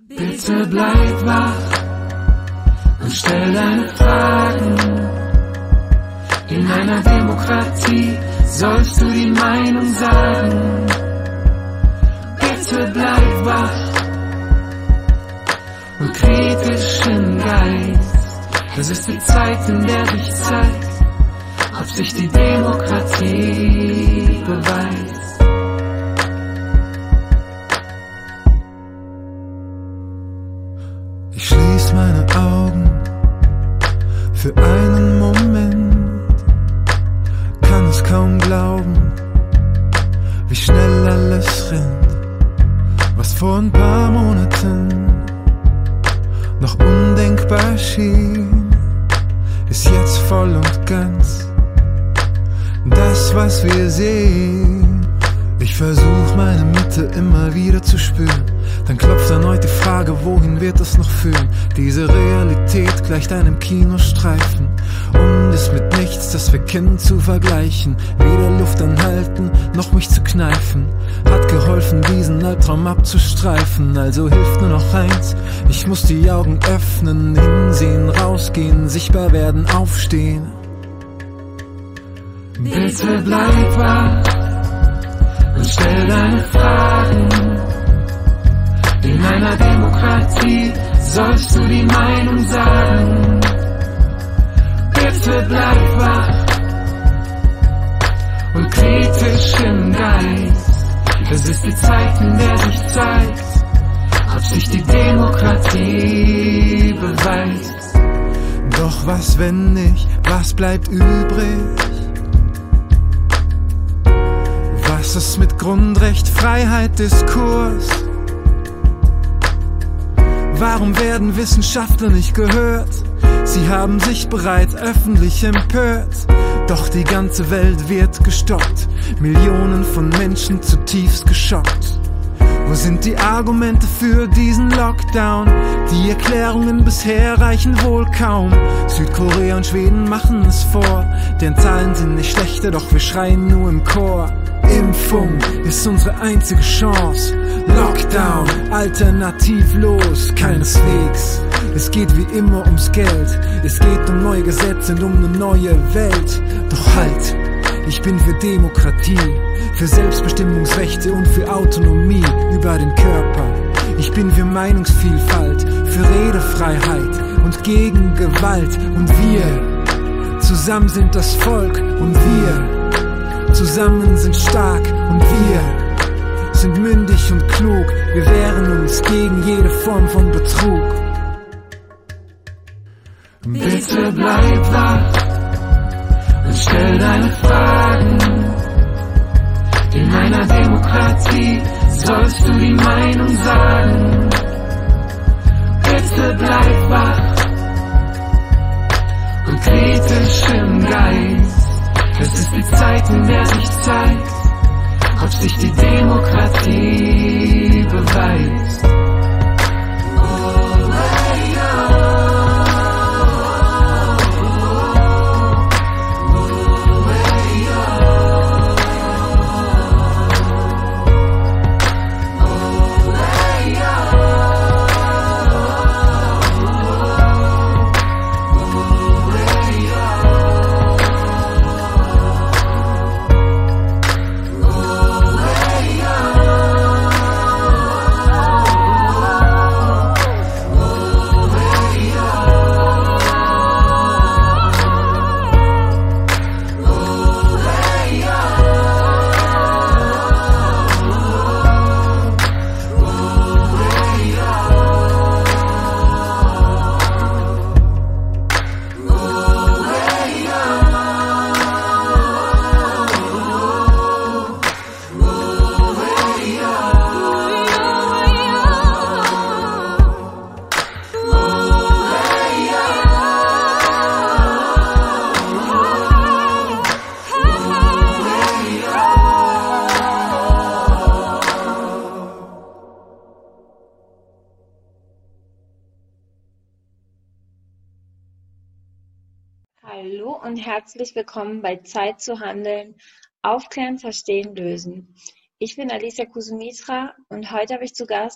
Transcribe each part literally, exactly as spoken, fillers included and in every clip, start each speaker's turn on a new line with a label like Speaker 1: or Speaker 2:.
Speaker 1: Bitte bleib wach und stell deine Fragen. In einer Demokratie sollst du die Meinung sagen. Bitte bleib wach und kritisch im Geist. Das ist die Zeit, in der sich zeigt, ob sich die Demokratie beweist.
Speaker 2: Ich schließ meine Augen für einen Moment, kann es kaum glauben, wie schnell alles rennt. Was vor ein paar Monaten noch undenkbar schien, ist jetzt voll und ganz das, was wir sehen. Ich versuch meine Mitte immer wieder zu spüren, dann klopft erneut die Frage, wohin wird es noch führen? Diese Realität gleicht einem Kinostreifen und ist mit nichts, das wir kennen, zu vergleichen. Weder Luft anhalten, noch mich zu kneifen, hat geholfen, diesen Albtraum abzustreifen. Also hilft nur noch eins, ich muss die Augen öffnen, hinsehen, rausgehen, sichtbar werden, aufstehen.
Speaker 1: Bitte bleib wach und stell deine Fragen. In einer Demokratie sollst du die Meinung sagen. Bitte bleib wach und kritisch im Geist. Es ist die Zeit, in der sich zeigt, ob sich die Demokratie beweist.
Speaker 2: Doch was, wenn nicht, was bleibt übrig? Was ist mit Grundrecht, Freiheit, Diskurs? Warum werden Wissenschaftler nicht gehört? Sie haben sich bereits öffentlich empört. Doch die ganze Welt wird gestoppt, Millionen von Menschen zutiefst geschockt. Wo sind die Argumente für diesen Lockdown? Die Erklärungen bisher reichen wohl kaum. Südkorea und Schweden machen es vor, deren Zahlen sind nicht schlechter, doch wir schreien nur im Chor. Impfung ist unsere einzige Chance. Lockdown, alternativlos, keineswegs. Es geht wie immer ums Geld. Es geht um neue Gesetze und um eine neue Welt. Doch halt, ich bin für Demokratie, für Selbstbestimmungsrechte und für Autonomie über den Körper. Ich bin für Meinungsvielfalt, für Redefreiheit und gegen Gewalt. Und wir, zusammen sind das Volk und wir zusammen sind stark und wir sind mündig und klug. Wir wehren uns gegen jede Form von Betrug.
Speaker 1: Bitte bleib wach und stell deine Fragen. In einer Demokratie sollst du die Meinung sagen. Bitte bleib wach und kritisch im Geist. Es ist die Zeit, in der sich zeigt, ob sich die Demokratie beweist.
Speaker 3: Hallo und herzlich willkommen bei Zeit zu handeln, aufklären, verstehen, lösen. Ich bin Alicia Kusumitra und heute habe ich zu Gast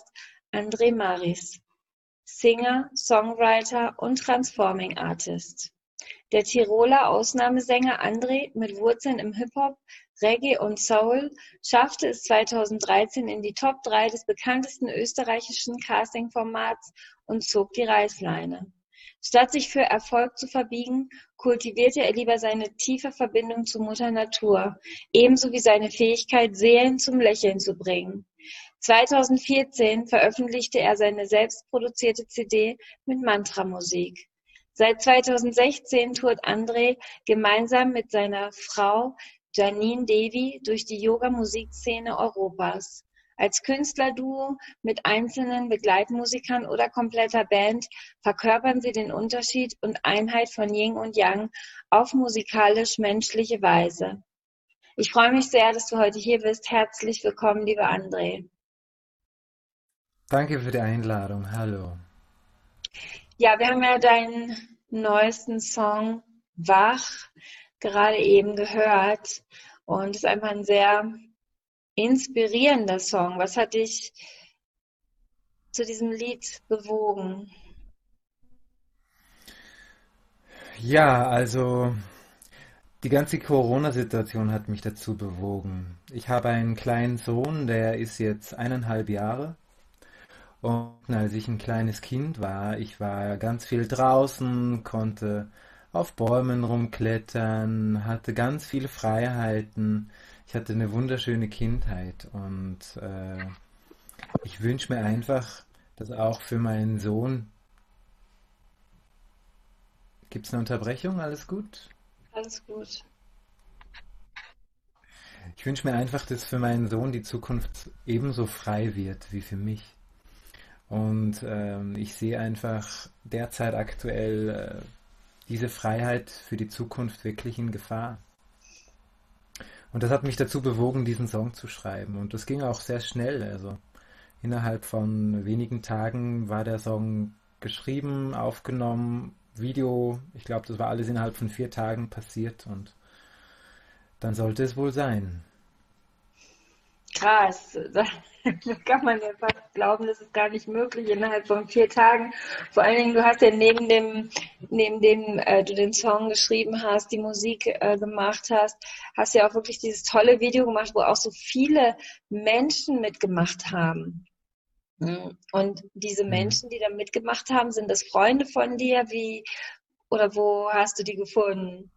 Speaker 3: André Maris, Singer, Songwriter und Transforming Artist. Der Tiroler Ausnahmesänger André mit Wurzeln im Hip-Hop, Reggae und Soul schaffte es zweitausenddreizehn in die Top drei des bekanntesten österreichischen Casting-Formats und zog die Reißleine. Statt sich für Erfolg zu verbiegen, kultivierte er lieber seine tiefe Verbindung zu Mutter Natur, ebenso wie seine Fähigkeit, Seelen zum Lächeln zu bringen. zweitausendvierzehn veröffentlichte er seine selbstproduzierte C D mit Mantra-Musik. Seit zweitausendsechzehn tourt André gemeinsam mit seiner Frau Janine Devi durch die Yoga-Musikszene Europas. Als Künstlerduo mit einzelnen Begleitmusikern oder kompletter Band verkörpern sie den Unterschied und Einheit von Yin und Yang auf musikalisch-menschliche Weise. Ich freue mich sehr, dass du heute hier bist. Herzlich willkommen, lieber André.
Speaker 2: Danke für die Einladung. Hallo.
Speaker 3: Ja, wir haben ja deinen neuesten Song Wach gerade eben gehört und es ist einfach ein sehr inspirierender Song. Was hat dich zu diesem Lied bewogen?
Speaker 2: Ja, also die ganze Corona-Situation hat mich dazu bewogen. Ich habe einen kleinen Sohn, der ist jetzt eineinhalb Jahre. Und als ich ein kleines Kind war, ich war ganz viel draußen, konnte auf Bäumen rumklettern, hatte ganz viele Freiheiten. Ich hatte eine wunderschöne Kindheit und äh, ich wünsche mir einfach, dass auch für meinen Sohn... Gibt es eine Unterbrechung? Alles gut?
Speaker 3: Alles gut.
Speaker 2: Ich wünsche mir einfach, dass für meinen Sohn die Zukunft ebenso frei wird wie für mich. Und ähm, ich sehe einfach derzeit aktuell äh, diese Freiheit für die Zukunft wirklich in Gefahr. Und das hat mich dazu bewogen, diesen Song zu schreiben. Und das ging auch sehr schnell. Also innerhalb von wenigen Tagen war der Song geschrieben, aufgenommen, Video. Ich glaube, das war alles innerhalb von vier Tagen passiert. Und dann sollte es wohl sein.
Speaker 3: Krass, da kann man ja fast glauben, das ist gar nicht möglich innerhalb von vier Tagen. Vor allen Dingen, du hast ja neben dem, neben dem äh, du den Song geschrieben hast, die Musik äh, gemacht hast, hast ja auch wirklich dieses tolle Video gemacht, wo auch so viele Menschen mitgemacht haben. Und diese Menschen, die da mitgemacht haben, sind das Freunde von dir? Wie oder wo hast du die gefunden?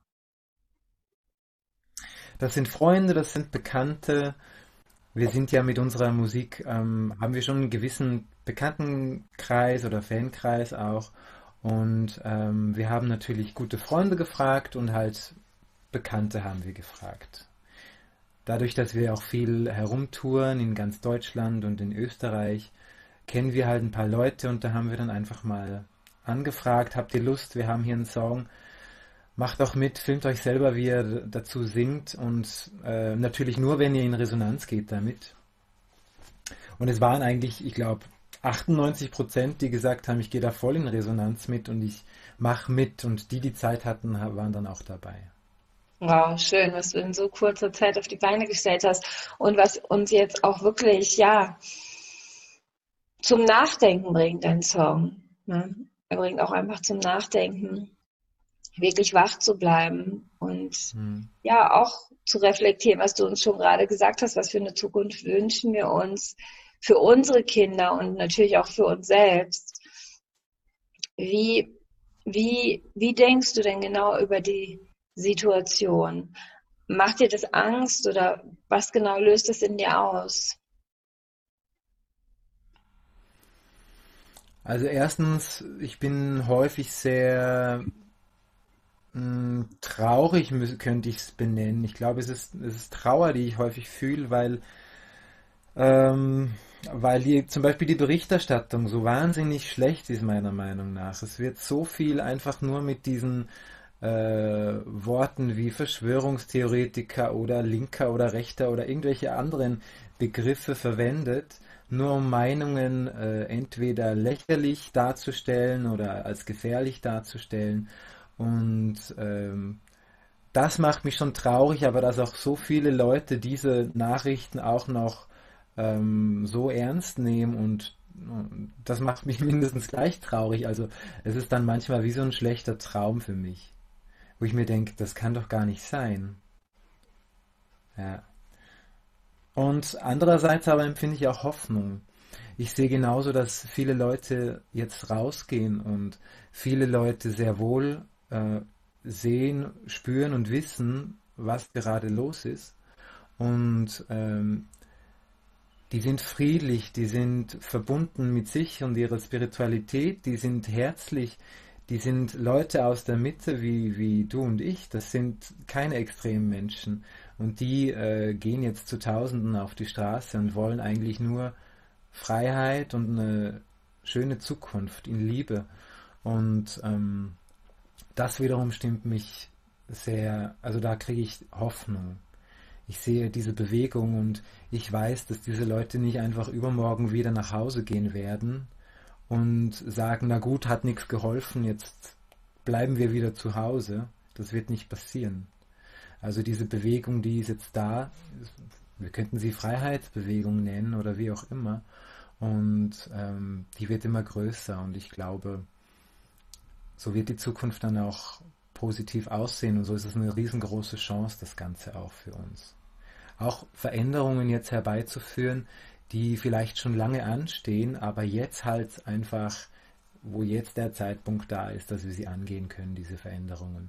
Speaker 2: Das sind Freunde, das sind Bekannte. Wir sind ja mit unserer Musik, ähm, haben wir schon einen gewissen Bekanntenkreis oder Fankreis auch. Und ähm, wir haben natürlich gute Freunde gefragt und halt Bekannte haben wir gefragt. Dadurch, dass wir auch viel herumtouren in ganz Deutschland und in Österreich, kennen wir halt ein paar Leute und da haben wir dann einfach mal angefragt, habt ihr Lust, wir haben hier einen Song, macht doch mit, filmt euch selber, wie ihr dazu singt und äh, natürlich nur, wenn ihr in Resonanz geht damit. Und es waren eigentlich, ich glaube, achtundneunzig Prozent, die gesagt haben, ich gehe da voll in Resonanz mit und ich mache mit und die, die Zeit hatten, waren dann auch dabei.
Speaker 3: Wow, schön, was du in so kurzer Zeit auf die Beine gestellt hast und was uns jetzt auch wirklich, ja, zum Nachdenken bringt, dein Song. Ne? Er bringt auch einfach zum Nachdenken, wirklich wach zu bleiben und hm. ja, auch zu reflektieren, was du uns schon gerade gesagt hast, was für eine Zukunft wünschen wir uns für unsere Kinder und natürlich auch für uns selbst. Wie, wie, wie denkst du denn genau über die Situation? Macht dir das Angst oder was genau löst es in dir aus?
Speaker 2: Also erstens, ich bin häufig sehr mh, traurig, mü- könnte ich es benennen. Ich glaube, es ist, es ist Trauer, die ich häufig fühle, weil, ähm, weil die, zum Beispiel die Berichterstattung so wahnsinnig schlecht ist, meiner Meinung nach. Es wird so viel einfach nur mit diesen äh, Worten wie Verschwörungstheoretiker oder Linker oder Rechter oder irgendwelche anderen Begriffe verwendet, nur um Meinungen äh, entweder lächerlich darzustellen oder als gefährlich darzustellen. Und ähm, das macht mich schon traurig, aber dass auch so viele Leute diese Nachrichten auch noch ähm, so ernst nehmen und
Speaker 4: das macht mich mindestens gleich traurig. Also es ist dann manchmal wie so ein schlechter Traum für mich, wo ich mir denke, das kann doch gar nicht sein. Ja. Und andererseits aber empfinde ich auch Hoffnung. Ich sehe genauso, dass viele Leute jetzt rausgehen und viele Leute sehr wohl äh, sehen, spüren und wissen, was gerade los ist. Und ähm, die sind friedlich, die sind verbunden mit sich und ihrer Spiritualität, die sind herzlich, die sind Leute aus der Mitte wie, wie du und ich, das sind keine extremen Menschen. Und die äh, gehen jetzt zu Tausenden auf die Straße und wollen eigentlich nur Freiheit und eine schöne Zukunft in Liebe. Und ähm, das wiederum stimmt mich sehr, also da kriege ich Hoffnung. Ich sehe diese Bewegung und ich weiß, dass diese Leute nicht einfach übermorgen wieder nach Hause gehen werden und sagen, na gut, hat nichts geholfen, jetzt bleiben wir wieder zu Hause. Das wird nicht passieren. Also diese Bewegung, die ist jetzt da, wir könnten sie Freiheitsbewegung nennen oder wie auch immer, und ähm, die wird immer größer und ich glaube, so wird die Zukunft dann auch positiv aussehen und so ist es eine riesengroße Chance, das Ganze auch für uns. Auch Veränderungen jetzt herbeizuführen, die vielleicht schon lange anstehen, aber jetzt halt einfach, wo jetzt der Zeitpunkt da ist, dass wir sie angehen können, diese Veränderungen.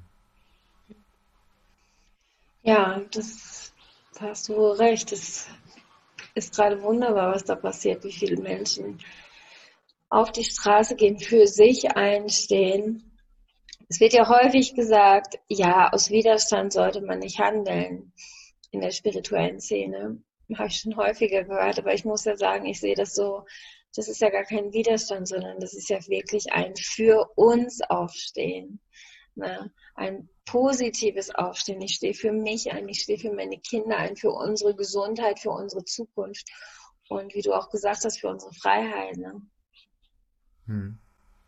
Speaker 3: Ja, das da hast du recht. Es ist gerade wunderbar, was da passiert, wie viele Menschen auf die Straße gehen, für sich einstehen. Es wird ja häufig gesagt, ja, aus Widerstand sollte man nicht handeln in der spirituellen Szene. Habe ich schon häufiger gehört, aber ich muss ja sagen, ich sehe das so, das ist ja gar kein Widerstand, sondern das ist ja wirklich ein für uns Aufstehen. Ne? Ein positives Aufstehen. Ich stehe für mich ein, ich stehe für meine Kinder ein, für unsere Gesundheit, für unsere Zukunft und wie du auch gesagt hast, für unsere Freiheit. Ne?
Speaker 4: Hm.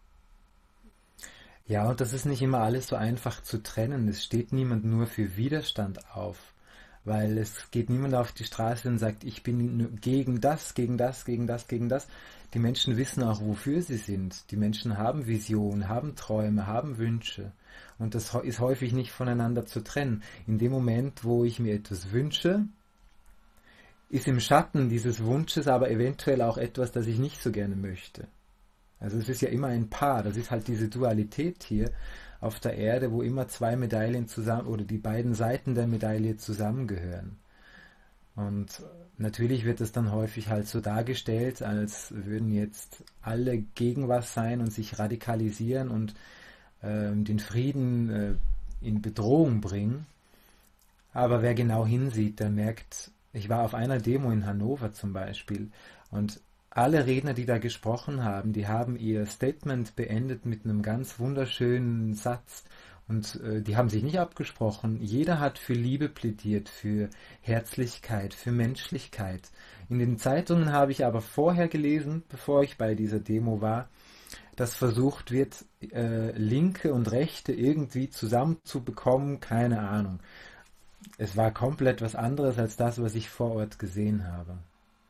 Speaker 4: Ja, und das ist nicht immer alles so einfach zu trennen. Es steht niemand nur für Widerstand auf, weil es geht niemand auf die Straße und sagt, ich bin gegen das, gegen das, gegen das, gegen das. Die Menschen wissen auch, wofür sie sind. Die Menschen haben Visionen, haben Träume, haben Wünsche. Und das ist häufig nicht voneinander zu trennen. In dem Moment, wo ich mir etwas wünsche, ist im Schatten dieses Wunsches aber eventuell auch etwas, das ich nicht so gerne möchte. Also es ist ja immer ein Paar, das ist halt diese Dualität hier auf der Erde, wo immer zwei Medaillen zusammen, oder die beiden Seiten der Medaille zusammengehören. Und natürlich wird es dann häufig halt so dargestellt, als würden jetzt alle gegen was sein und sich radikalisieren und äh, den Frieden äh, in Bedrohung bringen. Aber wer genau hinsieht, der merkt, ich war auf einer Demo in Hannover zum Beispiel und alle Redner, die da gesprochen haben, die haben ihr Statement beendet mit einem ganz wunderschönen Satz und äh, die haben sich nicht abgesprochen. Jeder hat für Liebe plädiert, für Herzlichkeit, für Menschlichkeit. In den Zeitungen habe ich aber vorher gelesen, bevor ich bei dieser Demo war, dass versucht wird, äh, Linke und Rechte irgendwie zusammenzubekommen, keine Ahnung. Es war komplett was anderes als das, was ich vor Ort gesehen habe.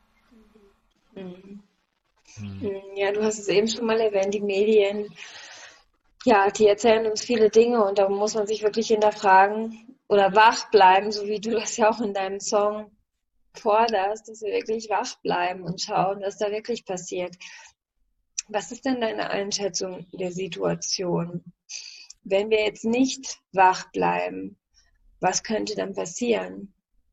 Speaker 3: Mhm. Ja, du hast es eben schon mal erwähnt, die Medien, ja, die erzählen uns viele Dinge und da muss man sich wirklich hinterfragen oder wach bleiben, so wie du das ja auch in deinem Song forderst, dass wir wirklich wach bleiben und schauen, was da wirklich passiert. Was ist denn deine Einschätzung der Situation? Wenn wir jetzt nicht wach bleiben, was könnte dann passieren?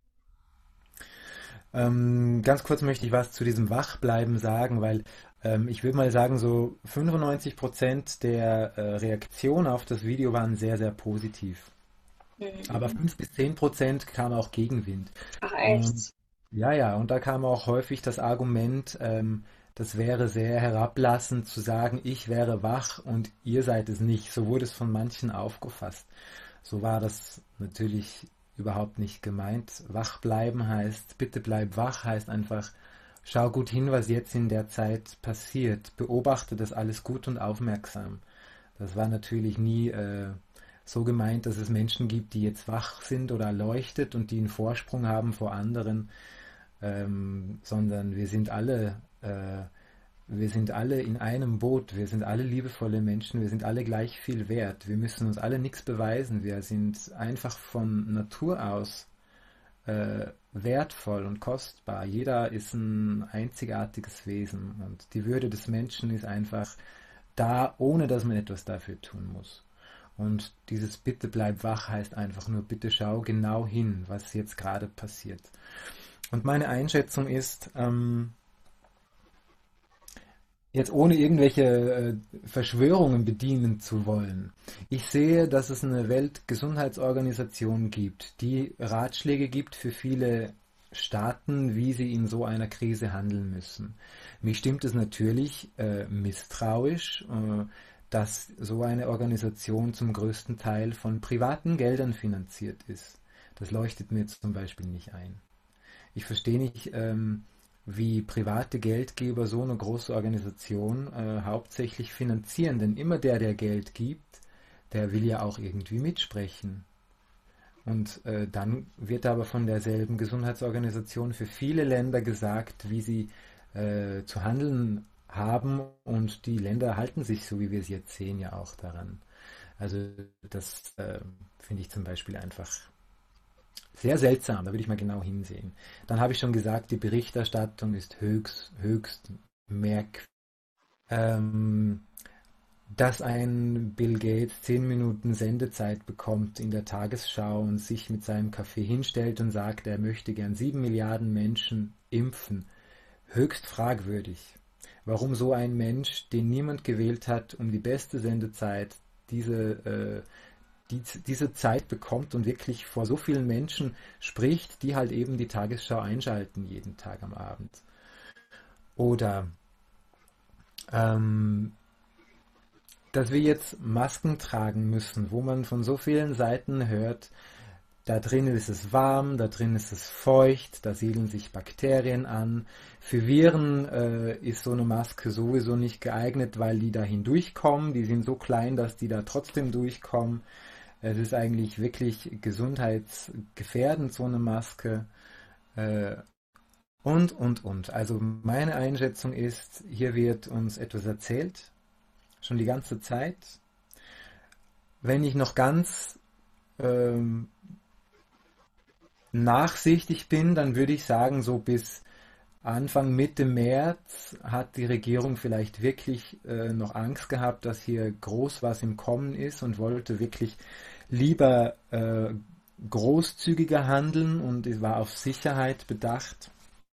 Speaker 4: Ähm, ganz kurz möchte ich was zu diesem Wachbleiben sagen, weil ähm, ich würde mal sagen, so fünfundneunzig Prozent der äh, Reaktionen auf das Video waren sehr, sehr positiv.
Speaker 3: Mhm.
Speaker 4: Aber fünf bis zehn Prozent kam auch Gegenwind.
Speaker 3: Ach echt?
Speaker 4: Und, ja, ja, und da kam auch häufig das Argument, ähm, das wäre sehr herablassend zu sagen, ich wäre wach und ihr seid es nicht. So wurde es von manchen aufgefasst. So war das natürlich überhaupt nicht gemeint. Wach bleiben heißt, bitte bleib wach, heißt einfach, schau gut hin, was jetzt in der Zeit passiert. Beobachte das alles gut und aufmerksam. Das war natürlich nie äh, so gemeint, dass es Menschen gibt, die jetzt wach sind oder erleuchtet und die einen Vorsprung haben vor anderen, ähm, sondern wir sind alle äh, wir sind alle in einem Boot, wir sind alle liebevolle Menschen, wir sind alle gleich viel wert, wir müssen uns alle nichts beweisen, wir sind einfach von Natur aus äh, wertvoll und kostbar. Jeder ist ein einzigartiges Wesen und die Würde des Menschen ist einfach da, ohne dass man etwas dafür tun muss. Und dieses Bitte bleib wach heißt einfach nur, bitte schau genau hin, was jetzt gerade passiert. Und meine Einschätzung ist, ähm, jetzt ohne irgendwelche äh, Verschwörungen bedienen zu wollen. Ich sehe, dass es eine Weltgesundheitsorganisation gibt, die Ratschläge gibt für viele Staaten, wie sie in so einer Krise handeln müssen. Mich stimmt es natürlich äh, misstrauisch, äh, dass so eine Organisation zum größten Teil von privaten Geldern finanziert ist. Das leuchtet mir zum Beispiel nicht ein. Ich verstehe nicht, ähm, wie private Geldgeber so eine große Organisation äh, hauptsächlich finanzieren. Denn immer der, der Geld gibt, der will ja auch irgendwie mitsprechen. Und äh, dann wird aber von derselben Gesundheitsorganisation für viele Länder gesagt, wie sie äh, zu handeln haben. Und die Länder halten sich, so wie wir es jetzt sehen, ja auch daran. Also das äh, finde ich zum Beispiel einfach sehr seltsam, da würde ich mal genau hinsehen. Dann habe ich schon gesagt, die Berichterstattung ist höchst, höchst merkwürdig. Ähm, dass ein Bill Gates zehn Minuten Sendezeit bekommt in der Tagesschau und sich mit seinem Kaffee hinstellt und sagt, er möchte gern sieben Milliarden Menschen impfen, höchst fragwürdig. Warum so ein Mensch, den niemand gewählt hat, um die beste Sendezeit, diese äh, Die, diese Zeit bekommt und wirklich vor so vielen Menschen spricht, die halt eben die Tagesschau einschalten jeden Tag am Abend. Oder ähm, dass wir jetzt Masken tragen müssen, wo man von so vielen Seiten hört, da drin ist es warm, da drin ist es feucht, da siedeln sich Bakterien an. Für Viren äh, ist so eine Maske sowieso nicht geeignet, weil die da hindurchkommen, die sind so klein, dass die da trotzdem durchkommen. Es ist eigentlich wirklich gesundheitsgefährdend, so eine Maske. Äh, und, und, und. Also meine Einschätzung ist, hier wird uns etwas erzählt, schon die ganze Zeit. Wenn ich noch ganz ähm, nachsichtig bin, dann würde ich sagen, so bis Anfang, Mitte März hat die Regierung vielleicht wirklich äh, noch Angst gehabt, dass hier groß was im Kommen ist und wollte wirklich lieber äh, großzügiger handeln und es war auf Sicherheit bedacht.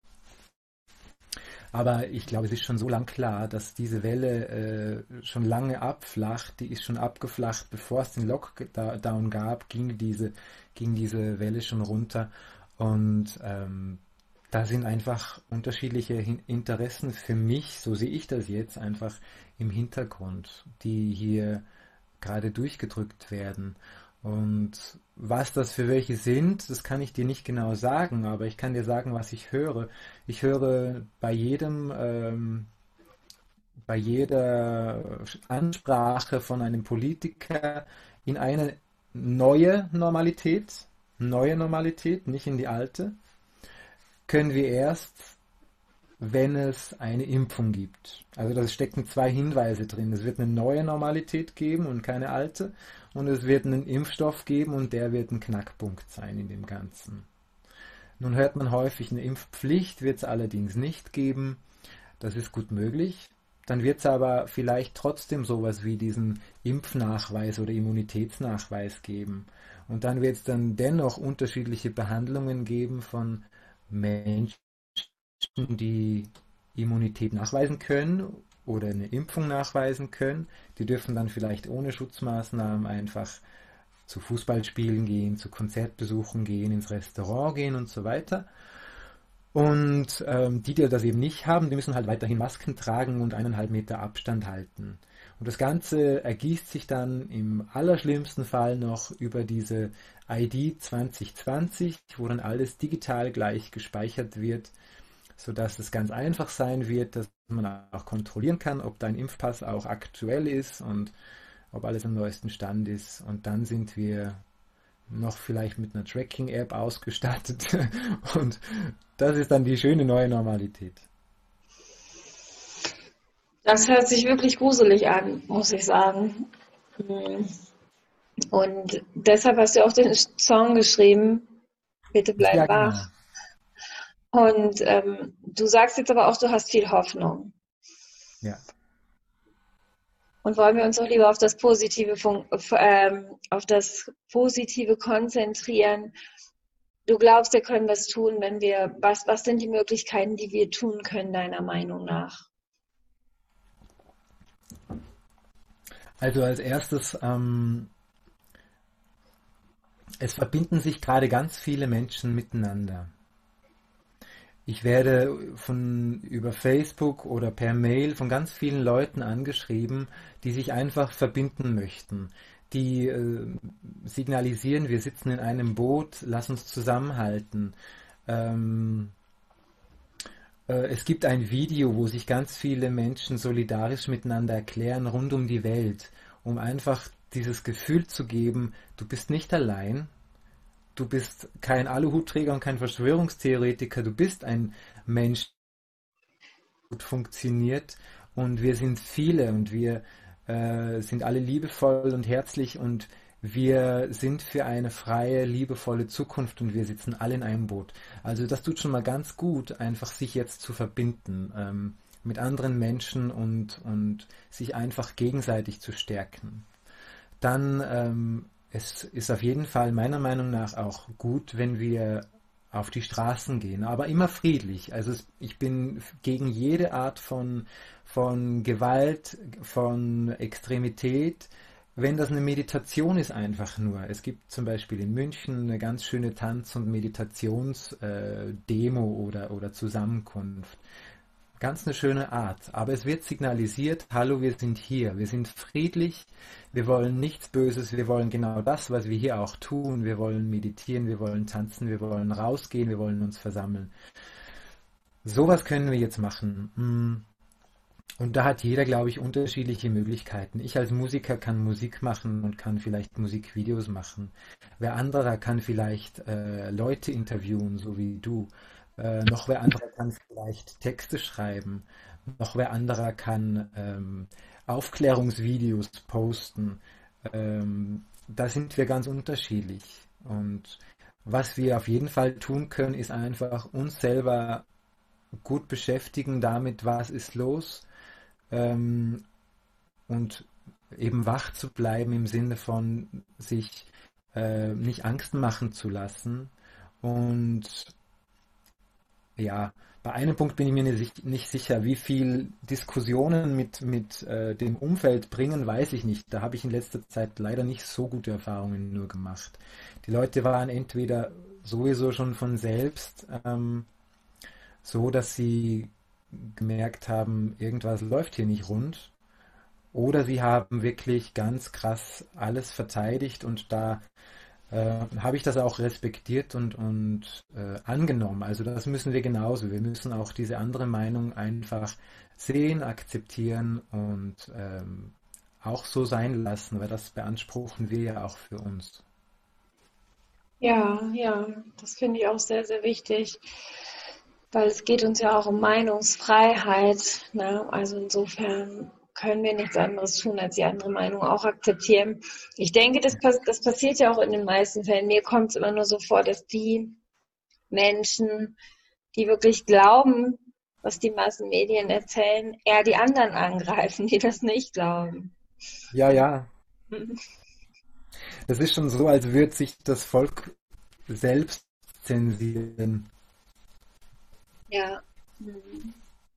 Speaker 4: Aber ich glaube, es ist schon so lang klar, dass diese Welle äh, schon lange abflacht. Die ist schon abgeflacht, bevor es den Lockdown gab, ging diese, ging diese Welle schon runter. Und ähm, da sind einfach unterschiedliche Interessen für mich, so sehe ich das jetzt, einfach im Hintergrund, die hier gerade durchgedrückt werden. Und was das für welche sind, das kann ich dir nicht genau sagen, aber ich kann dir sagen, was ich höre. Ich höre bei jedem, ähm, bei jeder Ansprache von einem Politiker in eine neue Normalität, neue Normalität, nicht in die alte, können wir erst, wenn es eine Impfung gibt. Also da stecken zwei Hinweise drin. Es wird eine neue Normalität geben und keine alte. Und es wird einen Impfstoff geben und der wird ein Knackpunkt sein in dem Ganzen. Nun hört man häufig, eine Impfpflicht wird es allerdings nicht geben. Das ist gut möglich. Dann wird es aber vielleicht trotzdem sowas wie diesen Impfnachweis oder Immunitätsnachweis geben. Und dann wird es dann dennoch unterschiedliche Behandlungen geben von Menschen, die Immunität nachweisen können oder eine Impfung nachweisen können. Die dürfen dann vielleicht ohne Schutzmaßnahmen einfach zu Fußballspielen gehen, zu Konzertbesuchen gehen, ins Restaurant gehen und so weiter. Und ähm, die, die das eben nicht haben, die müssen halt weiterhin Masken tragen und eineinhalb Meter Abstand halten. Und das Ganze ergießt sich dann im allerschlimmsten Fall noch über diese I D zwanzig zwanzig, wo dann alles digital gleich gespeichert wird, sodass es ganz einfach sein wird, dass man auch kontrollieren kann, ob dein Impfpass auch aktuell ist und ob alles am neuesten Stand ist. Und dann sind wir noch vielleicht mit einer Tracking-App ausgestattet. Und das ist dann die schöne neue Normalität.
Speaker 3: Das hört sich wirklich gruselig an, muss ich sagen. Und deshalb hast du auch den Song geschrieben, Bitte
Speaker 4: Ja,
Speaker 3: bleib
Speaker 4: genau.
Speaker 3: wach. Und ähm, du sagst jetzt aber auch, du hast viel Hoffnung.
Speaker 4: Ja.
Speaker 3: Und wollen wir uns doch lieber auf das Positive, fun- f- ähm, auf das Positive konzentrieren. Du glaubst, wir können was tun, wenn wir, was, was sind die Möglichkeiten, die wir tun können, deiner Meinung nach?
Speaker 4: Also als erstes, ähm, es verbinden sich gerade ganz viele Menschen miteinander. Ich werde von über Facebook oder per Mail von ganz vielen Leuten angeschrieben, die sich einfach verbinden möchten. Die äh, signalisieren, wir sitzen in einem Boot, lass uns zusammenhalten. Ähm, äh, es gibt ein Video, wo sich ganz viele Menschen solidarisch miteinander erklären rund um die Welt, um einfach dieses Gefühl zu geben, du bist nicht allein, du bist kein Aluhutträger und kein Verschwörungstheoretiker, du bist ein Mensch, der gut funktioniert und wir sind viele und wir äh, sind alle liebevoll und herzlich und wir sind für eine freie, liebevolle Zukunft und wir sitzen alle in einem Boot. Also das tut schon mal ganz gut, einfach sich jetzt zu verbinden ähm, mit anderen Menschen und, und sich einfach gegenseitig zu stärken. Dann ähm, es ist auf jeden Fall meiner Meinung nach auch gut, wenn wir auf die Straßen gehen, aber immer friedlich. Also es, ich bin gegen jede Art von, von Gewalt, von Extremität. Wenn das eine Meditation ist, einfach nur. Es gibt zum Beispiel in München eine ganz schöne Tanz- und Meditations-Demo oder, oder Zusammenkunft. Ganz eine schöne Art. Aber es wird signalisiert, hallo, wir sind hier. Wir sind friedlich. Wir wollen nichts Böses. Wir wollen genau das, was wir hier auch tun. Wir wollen meditieren, wir wollen tanzen, wir wollen rausgehen, wir wollen uns versammeln. Sowas können wir jetzt machen. Mm. Und da hat jeder, glaube ich, unterschiedliche Möglichkeiten. Ich als Musiker kann Musik machen und kann vielleicht Musikvideos machen. Wer anderer kann vielleicht äh, Leute interviewen, so wie du. Äh, noch wer anderer kann vielleicht Texte schreiben. Noch wer anderer kann ähm, Aufklärungsvideos posten. Ähm, da sind wir ganz unterschiedlich. Und was wir auf jeden Fall tun können, ist einfach uns selber gut beschäftigen damit, was ist los, ähm, und eben wach zu bleiben im Sinne von sich äh, nicht Angst machen zu lassen. Und ja, bei einem Punkt bin ich mir nicht, nicht sicher, wie viel Diskussionen mit, mit äh, dem Umfeld bringen, weiß ich nicht. Da habe ich in letzter Zeit leider nicht so gute Erfahrungen nur gemacht. Die Leute waren entweder sowieso schon von selbst ähm, so, dass sie gemerkt haben, irgendwas läuft hier nicht rund. Oder sie haben wirklich ganz krass alles verteidigt und da äh, habe ich das auch respektiert und, und äh, angenommen. Also das müssen wir genauso. Wir müssen auch diese andere Meinung einfach sehen, akzeptieren und ähm, auch so sein lassen, weil das beanspruchen wir ja auch für uns.
Speaker 3: Ja, ja, das finde ich auch sehr, sehr wichtig, weil es geht uns ja auch um Meinungsfreiheit, ne? Also insofern können wir nichts anderes tun, als die andere Meinung auch akzeptieren. Ich denke, das, pass das passiert ja auch in den meisten Fällen. Mir kommt es immer nur so vor, dass die Menschen, die wirklich glauben, was die Massenmedien erzählen, eher die anderen angreifen, die das nicht glauben.
Speaker 4: Ja, ja, das ist schon so, als würde sich das Volk selbst zensieren.
Speaker 3: Ja. Mhm.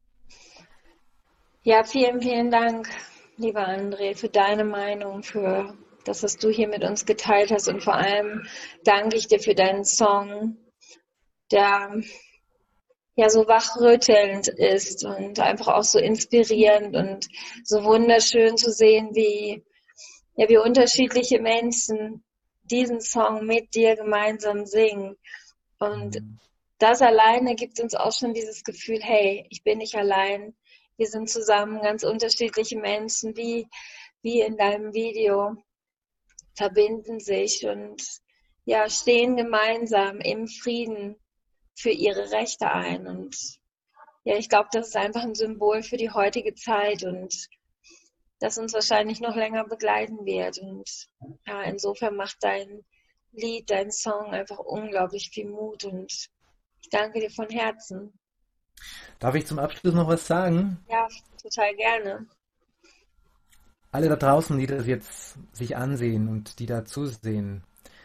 Speaker 3: Ja, vielen, vielen Dank, lieber André, für deine Meinung, für das, was du hier mit uns geteilt hast und vor allem danke ich dir für deinen Song, der ja so wachrüttelnd ist und einfach auch so inspirierend und so wunderschön zu sehen, wie ja, wie unterschiedliche Menschen diesen Song mit dir gemeinsam singen. Und
Speaker 4: Mhm.
Speaker 3: das alleine gibt uns auch schon dieses Gefühl, hey, ich bin nicht allein. Wir sind zusammen ganz unterschiedliche Menschen, wie, wie in deinem Video, verbinden sich und ja, stehen gemeinsam im Frieden für ihre Rechte ein. Und ja, ich glaube, das ist einfach ein Symbol für die heutige Zeit und das uns wahrscheinlich noch länger begleiten wird. Und ja, insofern macht dein Lied, dein Song einfach unglaublich viel Mut und ich danke dir von Herzen.
Speaker 4: Darf ich zum Abschluss noch was sagen?
Speaker 3: Ja, total gerne.
Speaker 4: Alle da draußen, die das jetzt sich ansehen und die da zusehen,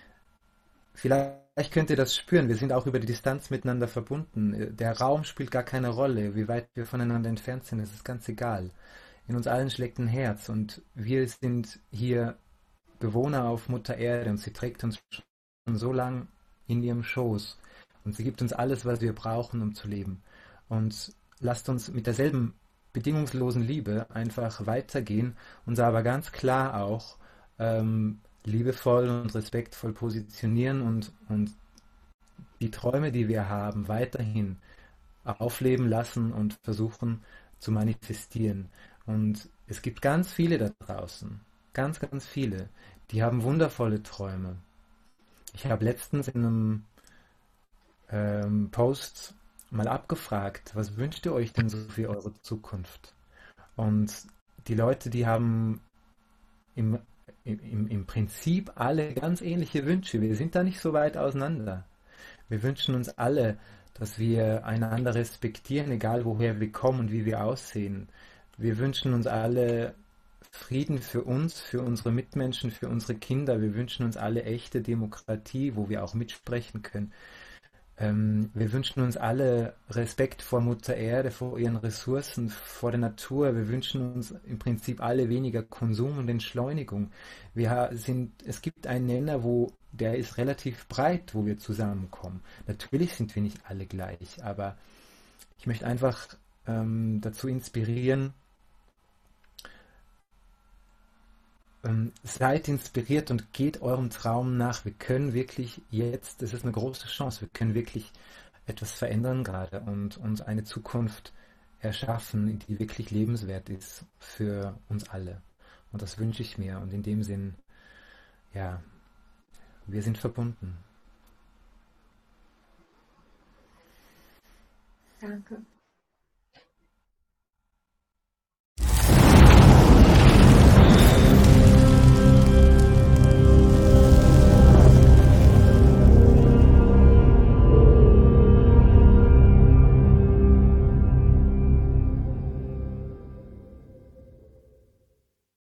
Speaker 4: vielleicht könnt ihr das spüren. Wir sind auch über die Distanz miteinander verbunden. Der Raum spielt gar keine Rolle. Wie weit wir voneinander entfernt sind, das ist ganz egal. In uns allen schlägt ein Herz und wir sind hier Bewohner auf Mutter Erde und sie trägt uns schon so lang in ihrem Schoß und sie gibt uns alles, was wir brauchen, um zu leben. Und lasst uns mit derselben bedingungslosen Liebe einfach weitergehen, uns aber ganz klar auch ähm, liebevoll und respektvoll positionieren und, und die Träume, die wir haben, weiterhin aufleben lassen und versuchen zu manifestieren. Und es gibt ganz viele da draußen, ganz, ganz viele, die haben wundervolle Träume. Ich habe letztens in einem ähm, Post mal abgefragt, was wünscht ihr euch denn so für eure Zukunft? Und die Leute, die haben im, im, im Prinzip alle ganz ähnliche Wünsche. Wir sind da nicht so weit auseinander. Wir wünschen uns alle, dass wir einander respektieren, egal woher wir kommen und wie wir aussehen. Wir wünschen uns alle Frieden für uns, für unsere Mitmenschen, für unsere Kinder. Wir wünschen uns alle echte Demokratie, wo wir auch mitsprechen können. Ähm, wir wünschen uns alle Respekt vor Mutter Erde, vor ihren Ressourcen, vor der Natur. Wir wünschen uns im Prinzip alle weniger Konsum und Entschleunigung. Wir sind, es gibt einen Nenner, wo der ist relativ breit, wo wir zusammenkommen. Natürlich sind wir nicht alle gleich, aber ich möchte einfach ähm, dazu inspirieren, ähm, seid inspiriert und geht eurem Traum nach. Wir können wirklich jetzt, das ist eine große Chance, wir können wirklich etwas verändern gerade und uns eine Zukunft erschaffen, die wirklich lebenswert ist für uns alle. Und das wünsche ich mir. Und in dem Sinn, ja, wir sind verbunden.
Speaker 3: Danke.